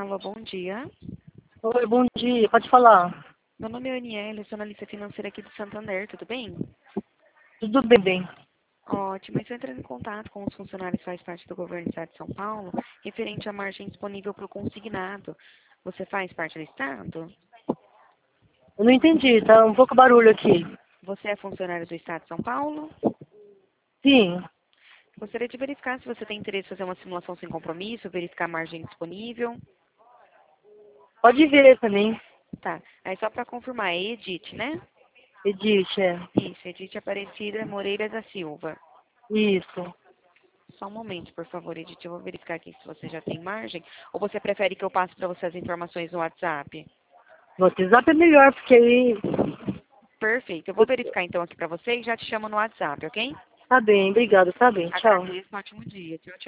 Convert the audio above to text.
Alô, bom dia. Oi, bom dia, pode falar. Meu nome é Aniele, eu sou analista financeira aqui do Santander, tudo bem? Tudo bem, bem. Ótimo, estou entrando em contato com os funcionários que faz parte do governo do Estado de São Paulo, referente à margem disponível para o consignado. Você faz parte do Estado? Eu não entendi, tá um pouco barulho aqui. Você é funcionário do Estado de São Paulo? Sim, Gostaria de verificar se você tem interesse em fazer uma simulação sem compromisso, verificar a margem disponível. pode ver também. Tá, aí só para confirmar, é Edith, né? Edith, Isso, Edith Aparecida Moreira da Silva. isso. Só um momento, por favor, Edith. Eu vou verificar aqui se você já tem margem. Ou você prefere que eu passe para você as informações no WhatsApp? No WhatsApp é melhor, porque aí... Perfeito. Eu vou verificar então aqui para você e já te chamo no WhatsApp, ok? Tá bem, obrigado, tá bem, tchau. Agradeço. Um ótimo dia. Tchau, tchau.